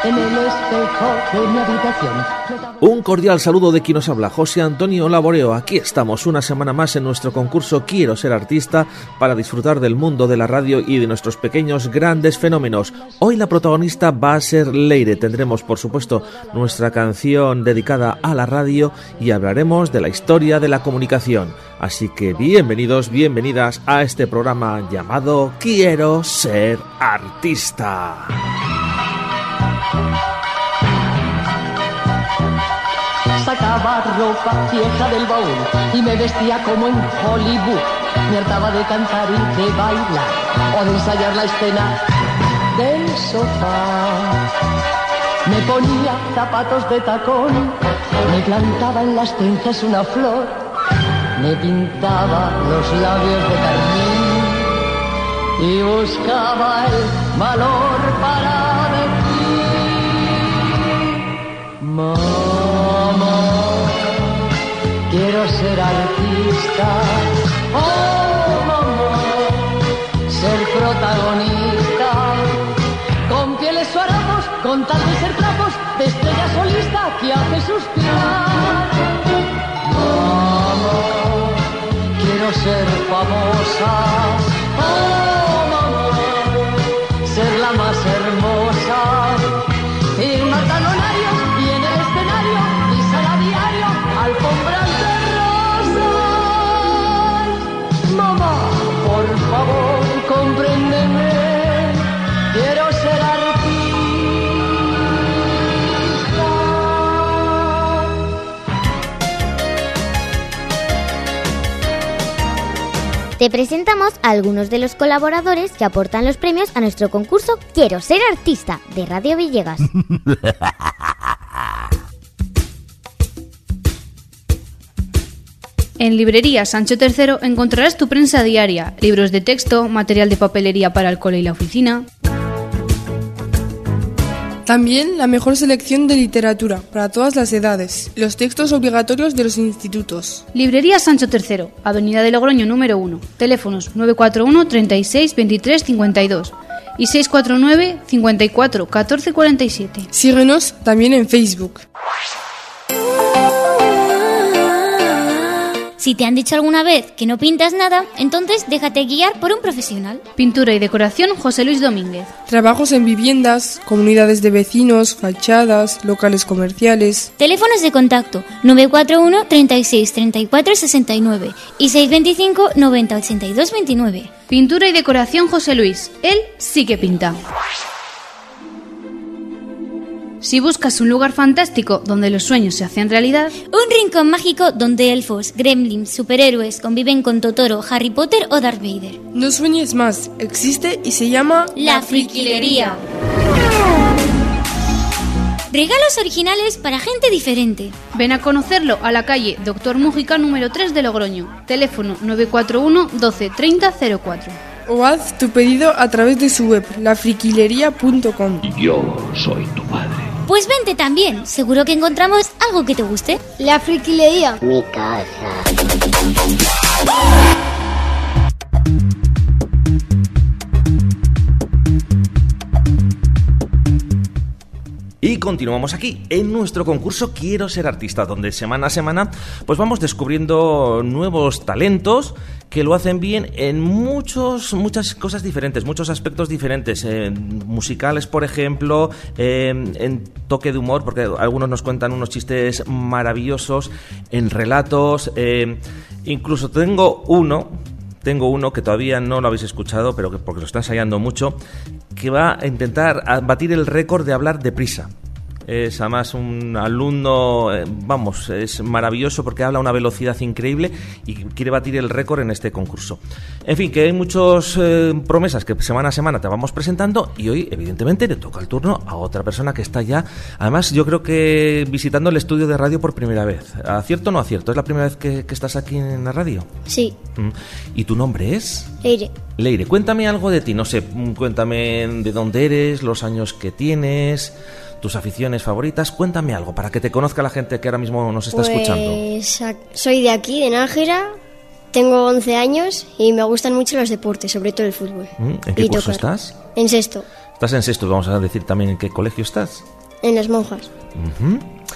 en el espejo de mi habitación. Un cordial saludo de quien nos habla, José Antonio Laboreo. Aquí estamos una semana más en nuestro concurso Quiero ser artista para disfrutar del mundo de la radio y de nuestros pequeños grandes fenómenos. Hoy la protagonista va a ser Leire. Tendremos, por supuesto, nuestra canción dedicada a la radio y hablaremos de la historia de la comunicación. Así que bienvenidos, bienvenidas a este programa llamado Quiero ser artista. Sacaba ropa vieja del baúl y me vestía como en Hollywood. Me hartaba de cantar y de bailar o de ensayar la escena del sofá. Me ponía zapatos de tacón, me plantaba en las cejas una flor, me pintaba los labios de carmín y buscaba el valor para decir: mamá, quiero ser artista. Oh, mamá, ser protagonista. Con pieles o harapos, con tal de ser trapos, de estrella solista que hace suspirar. Mamá, quiero ser famosa. Oh, mamá, ser la más hermosa. Ir al talonario y en el escenario pisar a diario alfombras de rosas. Mamá, por favor, compréndeme. Quiero ser artista. Te presentamos a algunos de los colaboradores que aportan los premios a nuestro concurso Quiero ser artista de Radio Villegas. En Librería Sancho III encontrarás tu prensa diaria, libros de texto, material de papelería para el cole y la oficina. También la mejor selección de literatura para todas las edades, los textos obligatorios de los institutos. Librería Sancho III, Avenida de Logroño número 1, teléfonos 941 36 23 52 y 649 54 14 47. Síguenos también en Facebook. Si te han dicho alguna vez que no pintas nada, entonces déjate guiar por un profesional. Pintura y decoración José Luis Domínguez. Trabajos en viviendas, comunidades de vecinos, fachadas, locales comerciales. Teléfonos de contacto 941 36 34 69 y 625 90 82 29. Pintura y decoración José Luis. Él sí que pinta. Si buscas un lugar fantástico donde los sueños se hacen realidad, un rincón mágico donde elfos, gremlins, superhéroes conviven con Totoro, Harry Potter o Darth Vader. No sueñes más, existe y se llama La Friquilería. Regalos originales para gente diferente. Ven a conocerlo a la calle Doctor Mújica número 3 de Logroño. Teléfono 941 12 30 04. O haz tu pedido a través de su web, lafriquilería.com. Yo soy tu padre. Pues vente también, seguro que encontramos algo que te guste. La Friquilería. Mi casa. Y continuamos aquí en nuestro concurso Quiero ser artista, donde semana a semana pues vamos descubriendo nuevos talentos que lo hacen bien en muchas cosas diferentes, muchos aspectos diferentes, musicales, por ejemplo, en toque de humor, porque algunos nos cuentan unos chistes maravillosos, en relatos, incluso tengo uno que todavía no lo habéis escuchado, pero porque lo está ensayando mucho, que va a intentar batir el récord de hablar deprisa. Es además un alumno, es maravilloso porque habla a una velocidad increíble y quiere batir el récord en este concurso. En fin, que hay muchas promesas que semana a semana te vamos presentando y hoy, evidentemente, le toca el turno a otra persona que está ya, además yo creo que visitando el estudio de radio por primera vez. ¿Acierto o no acierto? ¿Es la primera vez que estás aquí en la radio? Sí. ¿Y tu nombre es? Leire. Leire, cuéntame algo de ti, no sé, cuéntame de dónde eres, los años que tienes, tus aficiones favoritas, cuéntame algo para que te conozca la gente que ahora mismo nos está escuchando. Soy de aquí, de Nájera, tengo 11 años y me gustan mucho los deportes, sobre todo el fútbol. ¿En qué curso estás? En sexto. Estás en sexto, vamos a decir también en qué colegio estás. En las monjas. Ujú.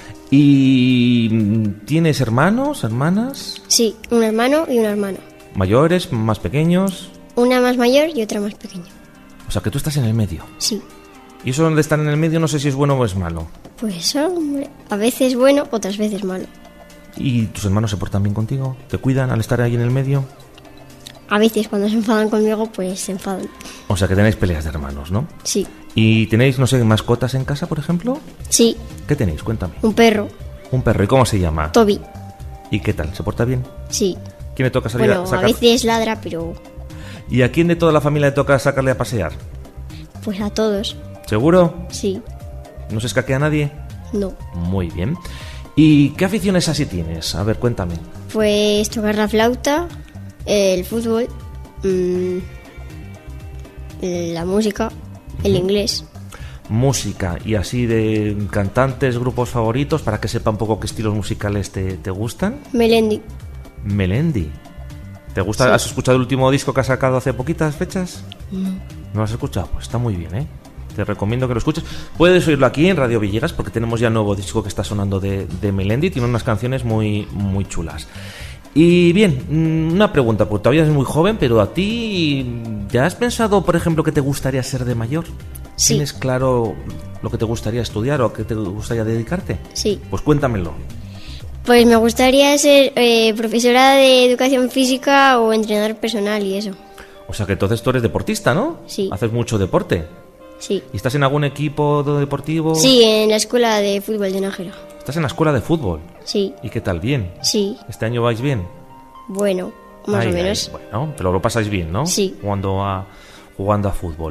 ¿Y tienes hermanos, hermanas? Sí, un hermano y una hermana. ¿Mayores, más pequeños? Una más mayor y otra más pequeña. O sea, que tú estás en el medio. Sí. Y eso de estar en el medio no sé si es bueno o es malo. Pues hombre, a veces bueno, otras veces malo. ¿Y tus hermanos se portan bien contigo? ¿Te cuidan al estar ahí en el medio? A veces cuando se enfadan conmigo, pues se enfadan. O sea, que tenéis peleas de hermanos, ¿no? Sí. ¿Y tenéis, no sé, mascotas en casa, por ejemplo? Sí, ¿Qué tenéis? Cuéntame. un perro, Un perro. ¿Y cómo se llama? Toby. ¿Y qué tal? ¿Se porta bien? Sí. ¿Quién le toca salir Bueno, a a sacar? veces ladra, pero ¿Y a quién de toda la familia le toca sacarle a pasear? pues a todos. ¿Seguro? Sí. ¿No se escaquea a nadie? No. Muy bien. ¿Y qué aficiones así tienes? A ver, cuéntame. Pues tocar la flauta, el fútbol, la música, el inglés. Música y así de cantantes, grupos favoritos, para que sepa un poco qué estilos musicales te gustan. Melendi. Melendi. ¿Te gusta? Sí. ¿Has escuchado el último disco que ha sacado hace poquitas fechas? No. ¿No lo has escuchado? Pues está muy bien, ¿eh? Te recomiendo que lo escuches. Puedes oírlo aquí en Radio Villegas porque tenemos ya nuevo disco que está sonando de Melendi. Tiene unas canciones muy, muy chulas. Y bien, una pregunta, porque todavía eres muy joven, pero a ti, ¿ya has pensado, por ejemplo, que te gustaría ser de mayor? Sí. ¿Tienes claro lo que te gustaría estudiar o a qué te gustaría dedicarte? Sí. Pues cuéntamelo. Pues me gustaría ser profesora de educación física o entrenador personal y eso. O sea que entonces tú eres deportista, ¿no? Sí. Haces mucho deporte. Sí. ¿Y estás en algún equipo deportivo? Sí, en la escuela de fútbol de Nájera. ¿Estás en la escuela de fútbol? Sí. ¿Y qué tal? ¿Bien? Sí. ¿Este año vais bien? Bueno, más Ay, o menos. ay, bueno, pero lo pasáis bien, ¿no? Sí. Jugando a fútbol.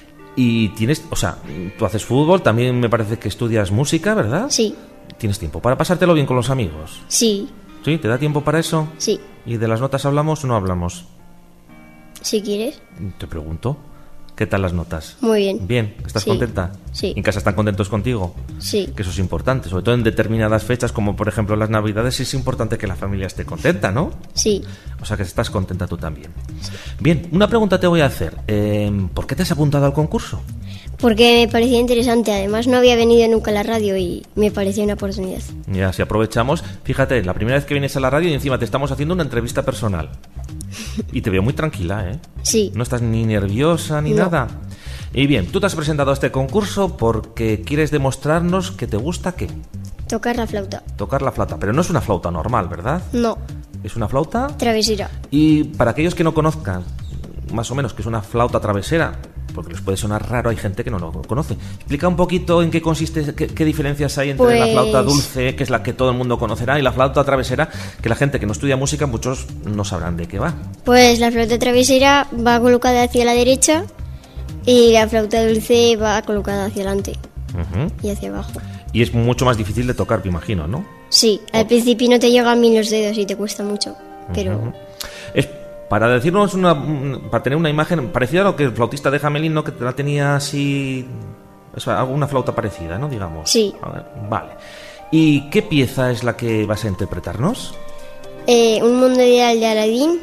Y tienes, o sea, tú haces fútbol, también me parece que estudias música, ¿verdad? Sí. ¿Tienes tiempo para pasártelo bien con los amigos? Sí. ¿Sí? ¿Te da tiempo para eso? Sí. ¿Y de las notas hablamos o no hablamos? Si quieres. Te pregunto. ¿Qué tal las notas? Muy bien. Bien, ¿estás Sí. contenta? Sí. ¿En casa están contentos contigo? Sí. Que eso es importante, sobre todo en determinadas fechas, como por ejemplo las Navidades, es importante que la familia esté contenta, ¿no? Sí. O sea que estás contenta tú también. Bien, una pregunta te voy a hacer. ¿Por qué te has apuntado al concurso? Porque me parecía interesante. Además, no había venido nunca a la radio y me parecía una oportunidad. Ya, si aprovechamos, fíjate, la primera vez que vienes a la radio y encima te estamos haciendo una entrevista personal. Y te veo muy tranquila, ¿eh? Sí. No estás ni nerviosa ni No. nada. Y bien, tú te has presentado a este concurso porque quieres demostrarnos que te gusta ¿qué? Tocar la flauta. Tocar la flauta, pero no es una flauta normal, ¿verdad? No. Es una flauta. Travesera. Y para aquellos que no conozcan más o menos que es una flauta travesera, porque les puede sonar raro, hay gente que no lo conoce. Explica un poquito en qué consiste, qué diferencias hay entre la Pues- flauta dulce, que es la que todo el mundo conocerá, y la flauta travesera, que la gente que no estudia música, muchos no sabrán de qué va. Pues la flauta travesera va colocada hacia la derecha y la flauta dulce va colocada hacia adelante Ujú. y hacia abajo. Y es mucho más difícil de tocar, me imagino, ¿no? Sí, al principio no te llegan bien los dedos y te cuesta mucho, pero Es para decirnos para tener una imagen parecida a lo que el flautista de Hamelin, ¿no? Que la tenía así, alguna flauta parecida, ¿no? Digamos. Sí. A ver, vale. ¿Y qué pieza es la que vas a interpretarnos? Un mundo ideal de Aladdin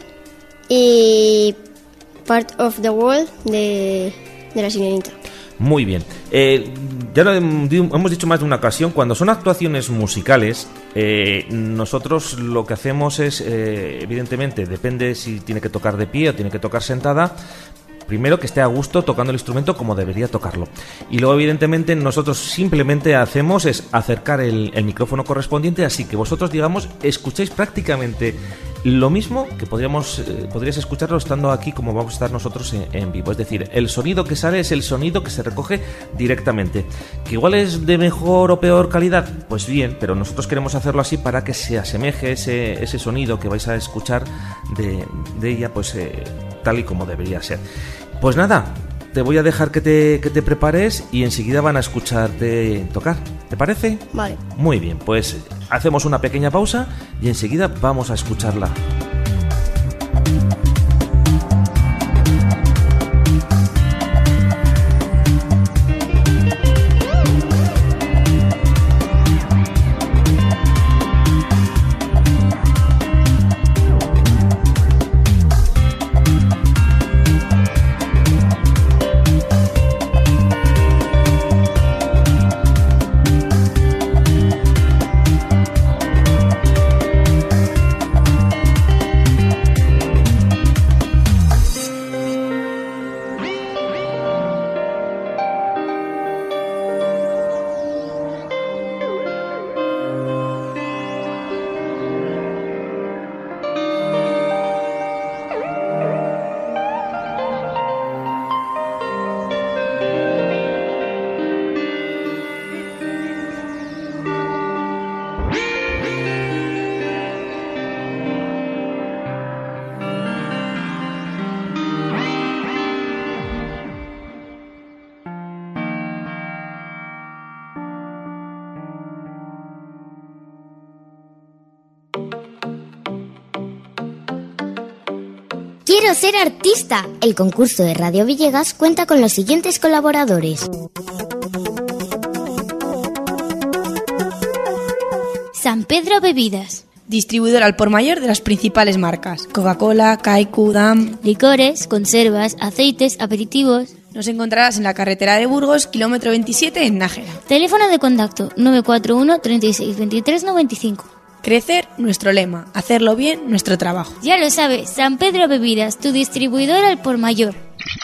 y Part of the World de la Sirenita. Muy bien. Ya lo hemos dicho más de una ocasión, cuando son actuaciones musicales, nosotros lo que hacemos es, evidentemente, depende si tiene que tocar de pie o tiene que tocar sentada, primero que esté a gusto tocando el instrumento como debería tocarlo. Y luego, evidentemente, nosotros simplemente hacemos es acercar el micrófono correspondiente, así que vosotros, digamos, escucháis prácticamente lo mismo que podrías escucharlo estando aquí como vamos a estar nosotros en vivo. Es decir, el sonido que sale es el sonido que se recoge directamente. ¿Que igual es de mejor o peor calidad? Pues bien, pero nosotros queremos hacerlo así para que se asemeje ese sonido que vais a escuchar de ella, pues tal y como debería ser. Pues nada, te voy a dejar que te prepares y enseguida van a escucharte tocar. ¿Te parece? Vale. Muy bien, pues hacemos una pequeña pausa y enseguida vamos a escucharla. Quiero ser artista. El concurso de Radio Villegas cuenta con los siguientes colaboradores: San Pedro Bebidas, distribuidor al por mayor de las principales marcas: Coca-Cola, Kaiku, Dam. licores, conservas, aceites, aperitivos. Nos encontrarás en la carretera de Burgos, kilómetro 27, en Nájera. Teléfono de contacto 941 36 23 95. Crecer, nuestro lema. Hacerlo bien, nuestro trabajo. Ya lo sabes, San Pedro Bebidas, tu distribuidor al por mayor.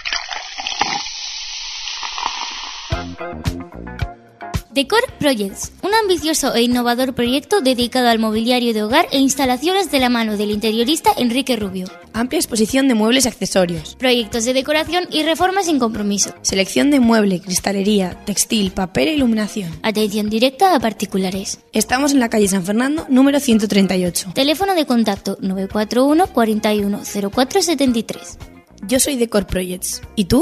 Decor Projects, un ambicioso e innovador proyecto dedicado al mobiliario de hogar e instalaciones de la mano del interiorista Enrique Rubio. Amplia exposición de muebles y accesorios. Proyectos de decoración y reformas sin compromiso. Selección de mueble, cristalería, textil, papel e iluminación. Atención directa a particulares. Estamos en la calle San Fernando, número 138. Teléfono de contacto 941 41 04 73. Yo soy Decor Projects. ¿Y tú?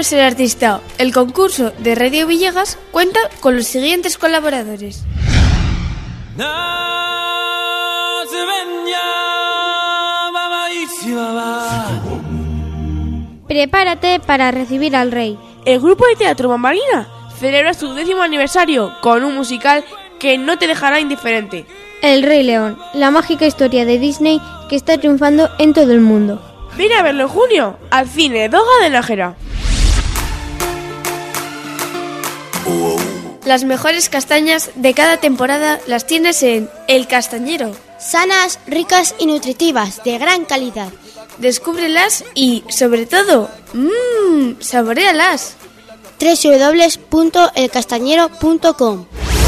Quiero ser artista. El concurso de Radio Villegas cuenta con los siguientes colaboradores. Prepárate para recibir al rey. El grupo de teatro Bambalina celebra su 10º aniversario con un musical que no te dejará indiferente. El Rey León, la mágica historia de Disney que está triunfando en todo el mundo. Ven a verlo en junio al cine Doga de Nájera. Las mejores castañas de cada temporada las tienes en El Castañero. Sanas, ricas y nutritivas, de gran calidad. Descúbrelas y, sobre todo, saboréalas. www.elcastañero.com.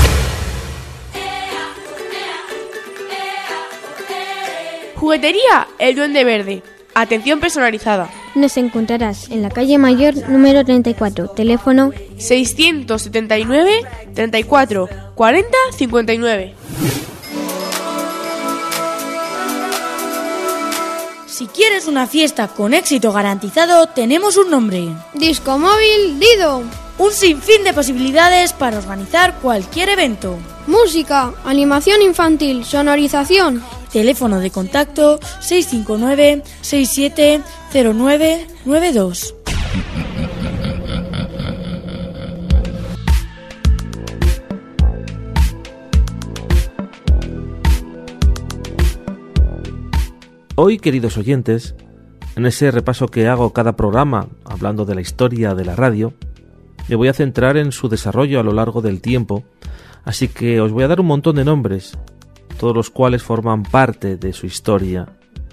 Juguetería El Duende Verde. Atención personalizada. Nos encontrarás en la calle Mayor número 34, teléfono 679 34 40 59. Si quieres una fiesta con éxito garantizado, tenemos un nombre. Disco Móvil Dido. Un sinfín de posibilidades para organizar cualquier evento. Música, animación infantil, sonorización. Teléfono de contacto 659 670992. Hoy, queridos oyentes, en ese repaso que hago cada programa hablando de la historia de la radio, me voy a centrar en su desarrollo a lo largo del tiempo, así que os voy a dar un montón de nombres, todos los cuales forman parte de su historia.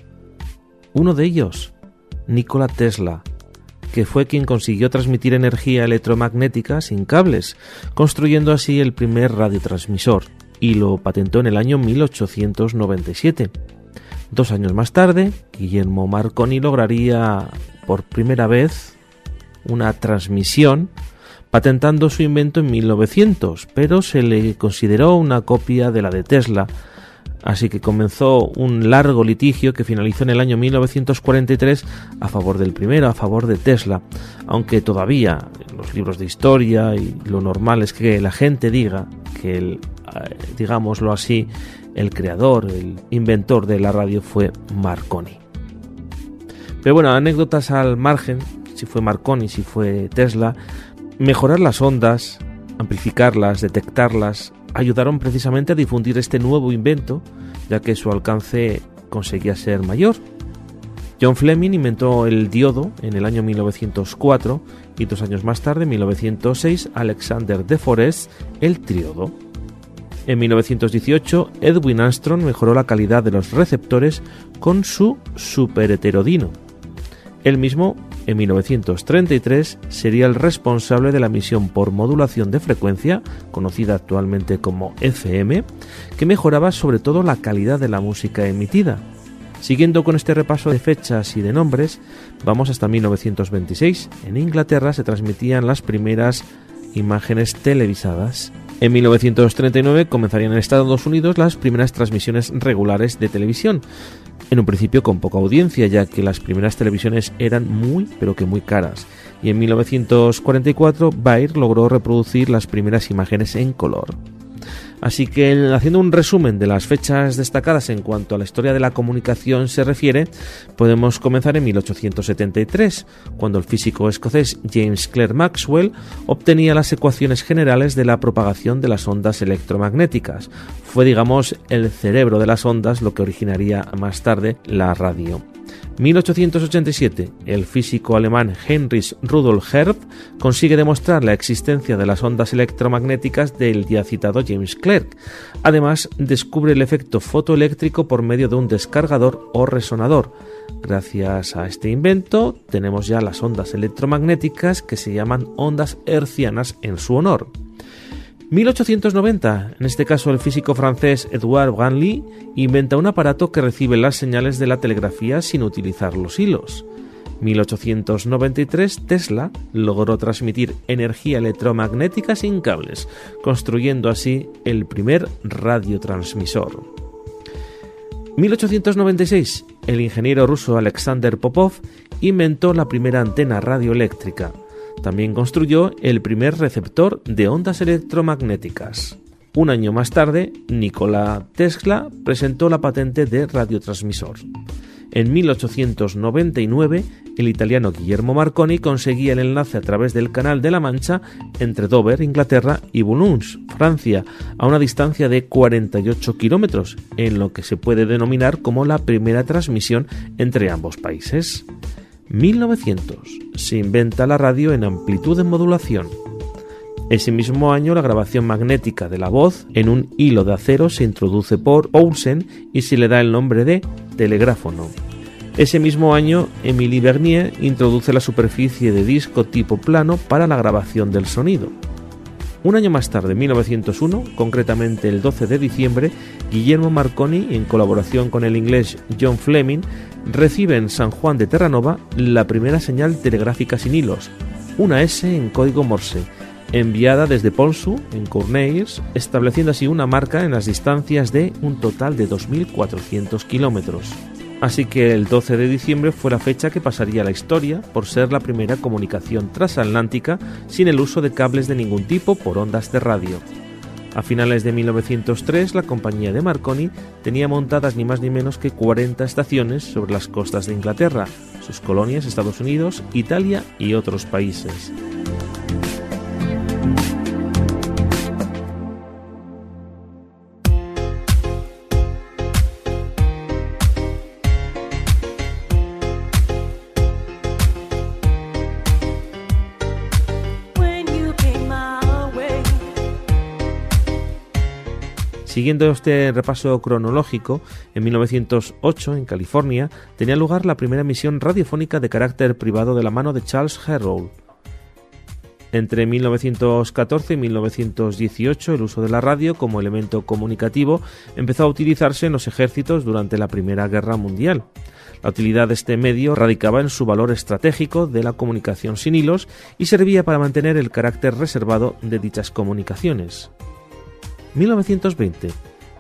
Uno de ellos, Nikola Tesla, que fue quien consiguió transmitir energía electromagnética sin cables, construyendo así el primer radiotransmisor, y lo patentó en el año 1897. 2 años más tarde, Guillermo Marconi lograría por primera vez una transmisión, patentando su invento en 1900, pero se le consideró una copia de la de Tesla, así que comenzó un largo litigio que finalizó en el año 1943 a favor del primero, a favor de Tesla, aunque todavía en los libros de historia y lo normal es que la gente diga que digámoslo así, el creador, el inventor de la radio fue Marconi. Pero bueno, anécdotas al margen, si fue Marconi, si fue Tesla, mejorar las ondas, amplificarlas, detectarlas, ayudaron precisamente a difundir este nuevo invento, ya que su alcance conseguía ser mayor. John Fleming inventó el diodo en el año 1904 y 2 años más tarde, en 1906, Alexander de Forest el triodo. En 1918, Edwin Armstrong mejoró la calidad de los receptores con su superheterodino. Él mismo, en 1933, sería el responsable de la emisión por modulación de frecuencia, conocida actualmente como FM, que mejoraba sobre todo la calidad de la música emitida. Siguiendo con este repaso de fechas y de nombres, vamos hasta 1926. En Inglaterra se transmitían las primeras imágenes televisadas. En 1939 comenzarían en Estados Unidos las primeras transmisiones regulares de televisión, en un principio con poca audiencia, ya que las primeras televisiones eran muy, pero que muy caras. Y en 1944 Bayer logró reproducir las primeras imágenes en color. Así que, haciendo un resumen de las fechas destacadas en cuanto a la historia de la comunicación se refiere, podemos comenzar en 1873, cuando el físico escocés James Clerk Maxwell obtenía las ecuaciones generales de la propagación de las ondas electromagnéticas. Fue, digamos, el cerebro de las ondas lo que originaría más tarde la radio. 1887, el físico alemán Heinrich Rudolf Hertz consigue demostrar la existencia de las ondas electromagnéticas del ya citado James Clerk. Además, descubre el efecto fotoeléctrico por medio de un descargador o resonador. Gracias a este invento, tenemos ya las ondas electromagnéticas que se llaman ondas hertzianas en su honor. 1890, en este caso el físico francés Edouard Branly inventa un aparato que recibe las señales de la telegrafía sin utilizar los hilos. 1893, Tesla logró transmitir energía electromagnética sin cables, construyendo así el primer radiotransmisor. 1896, el ingeniero ruso Alexander Popov inventó la primera antena radioeléctrica. También construyó el primer receptor de ondas electromagnéticas. Un año más tarde, Nikola Tesla presentó la patente de radiotransmisor. En 1899, el italiano Guillermo Marconi conseguía el enlace a través del Canal de la Mancha entre Dover, Inglaterra, y Boulogne, Francia, a una distancia de 48 kilómetros, en lo que se puede denominar como la primera transmisión entre ambos países. 1900. Se inventa la radio en amplitud de modulación. Ese mismo año, la grabación magnética de la voz en un hilo de acero se introduce por Ousen y se le da el nombre de telegráfono. Ese mismo año, Émilie Bernier introduce la superficie de disco tipo plano para la grabación del sonido. Un año más tarde, en 1901, concretamente el 12 de diciembre, Guillermo Marconi, en colaboración con el inglés John Fleming, recibe en San Juan de Terranova la primera señal telegráfica sin hilos, una S en código Morse, enviada desde Ponsú, en Courneires, estableciendo así una marca en las distancias de un total de 2.400 kilómetros. Así que el 12 de diciembre fue la fecha que pasaría a la historia por ser la primera comunicación transatlántica sin el uso de cables de ningún tipo por ondas de radio. A finales de 1903, la compañía de Marconi tenía montadas ni más ni menos que 40 estaciones sobre las costas de Inglaterra, sus colonias, Estados Unidos, Italia y otros países. Siguiendo este repaso cronológico, en 1908, en California, tenía lugar la primera emisión radiofónica de carácter privado de la mano de Charles Herrold. Entre 1914 y 1918, el uso de la radio como elemento comunicativo empezó a utilizarse en los ejércitos durante la Primera Guerra Mundial. La utilidad de este medio radicaba en su valor estratégico de la comunicación sin hilos y servía para mantener el carácter reservado de dichas comunicaciones. 1920.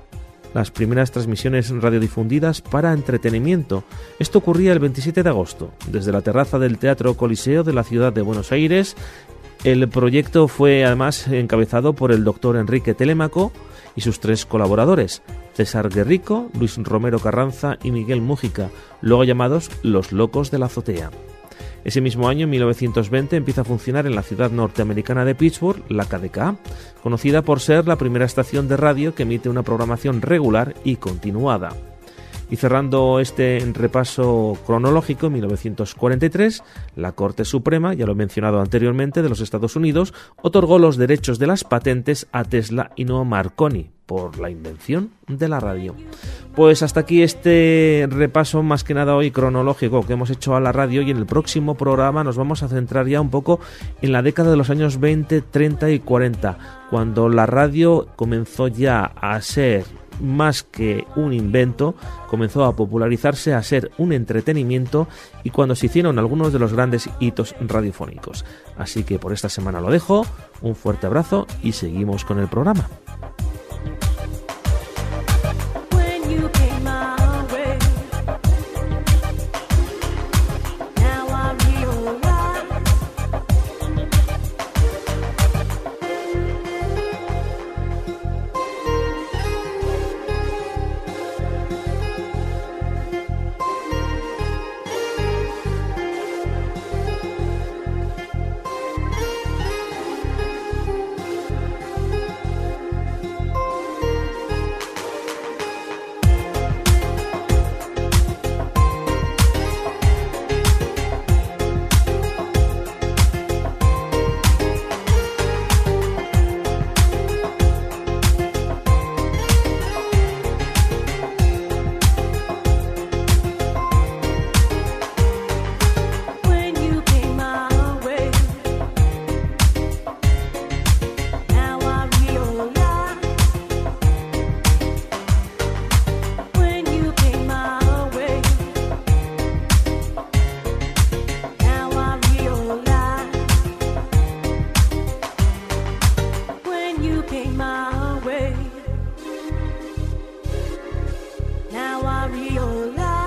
Las primeras transmisiones radiodifundidas para entretenimiento. Esto ocurría el 27 de agosto, desde la terraza del Teatro Coliseo de la ciudad de Buenos Aires. El proyecto fue además encabezado por el doctor Enrique Telemaco y sus 3 colaboradores, César Guerrico, Luis Romero Carranza y Miguel Mújica, luego llamados Los Locos de la Azotea. Ese mismo año, en 1920, empieza a funcionar en la ciudad norteamericana de Pittsburgh la KDKA, conocida por ser la primera estación de radio que emite una programación regular y continuada. Y cerrando este repaso cronológico, en 1943, la Corte Suprema, ya lo he mencionado anteriormente, de los Estados Unidos, otorgó los derechos de las patentes a Tesla y no a Marconi, por la invención de la radio. Pues hasta aquí este repaso más que nada hoy cronológico que hemos hecho a la radio, y en el próximo programa nos vamos a centrar ya un poco en la década de los años 20, 30 y 40, cuando la radio comenzó ya a ser más que un invento, comenzó a popularizarse, a ser un entretenimiento, y cuando se hicieron algunos de los grandes hitos radiofónicos. Así que por esta semana lo dejo, un fuerte abrazo y seguimos con el programa.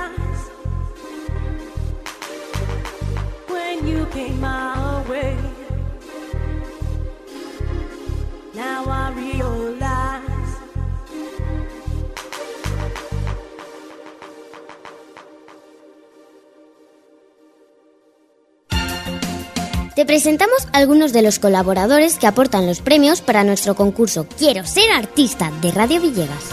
You came my way. Te presentamos algunos de los colaboradores que aportan los premios para nuestro concurso Quiero ser artista de Radio Villegas.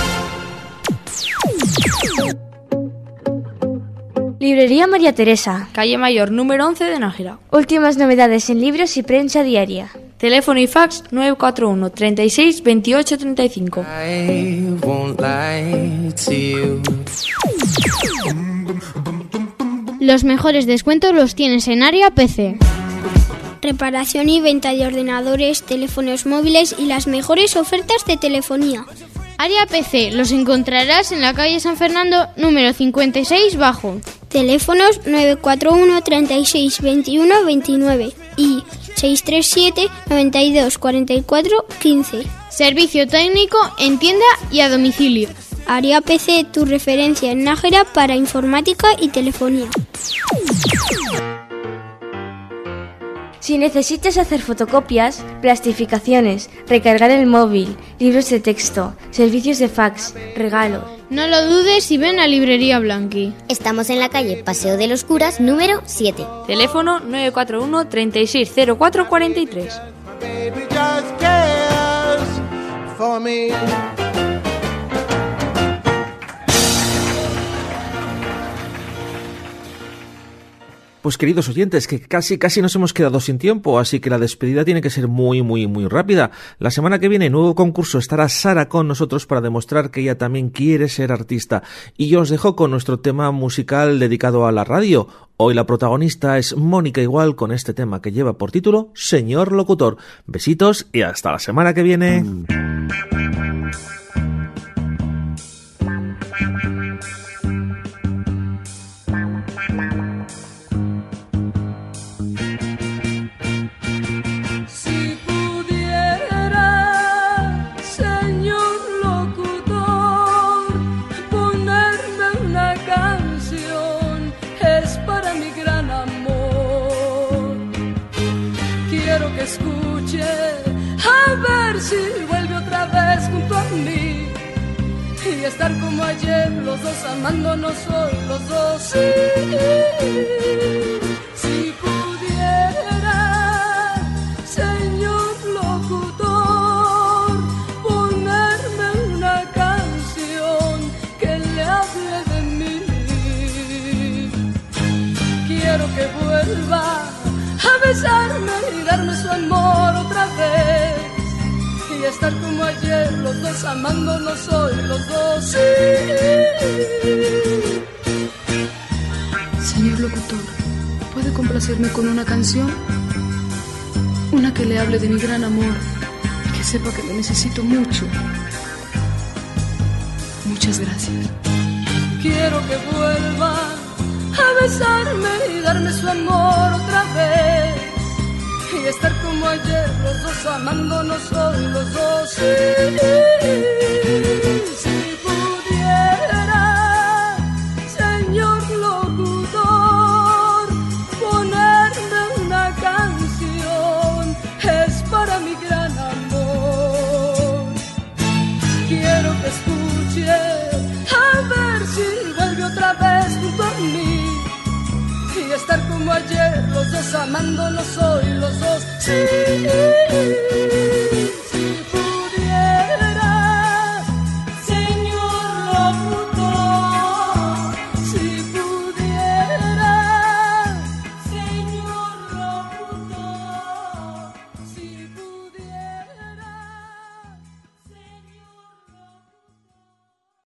Librería María Teresa, calle Mayor número 11 de Nájera. Últimas novedades en libros y prensa diaria. Teléfono y fax 941 36 28 35. Los mejores descuentos los tienes en Área PC. Reparación y venta de ordenadores, teléfonos móviles y las mejores ofertas de telefonía. Área PC los encontrarás en la calle San Fernando número 56 bajo. Teléfonos 941 36 21 29 y 637 92 44 15. Servicio técnico en tienda y a domicilio. Área PC, tu referencia en Nájera para informática y telefonía. Si necesitas hacer fotocopias, plastificaciones, recargar el móvil, libros de texto, servicios de fax, regalos... No lo dudes y ven a Librería Blanqui. Estamos en la calle Paseo de los Curas número 7. Teléfono 941 36 04 43. Pues queridos oyentes, que casi nos hemos quedado sin tiempo, así que la despedida tiene que ser muy rápida. La semana que viene, nuevo concurso, estará Sara con nosotros para demostrar que ella también quiere ser artista. Y yo os dejo con nuestro tema musical dedicado a la radio. Hoy la protagonista es Mónica Igual con este tema que lleva por título Señor Locutor. Besitos y hasta la semana que viene. Escuche, a ver si vuelve otra vez junto a mí y estar como ayer, los dos amándonos hoy, los dos. Sí, si pudiera, señor locutor, ponerme una canción que le hable de mí. Quiero que vuelva a besarme y darme su amor otra vez y estar como ayer, los dos amándonos hoy, los dos. Sí. Señor locutor, ¿puede complacerme con una canción? Una que le hable de mi gran amor y que sepa que lo necesito mucho. Muchas gracias. Quiero que vuelva a besarme y darme su amor otra vez y estar como ayer, los dos amándonos hoy, los dos. Sí, si pudiera, señor locutor, ponerme una canción, es para mi gran amor. Quiero que escuche, a ver si vuelve otra vez junto a mí y estar como ayer, los dos amándonos hoy, los dos. Sí.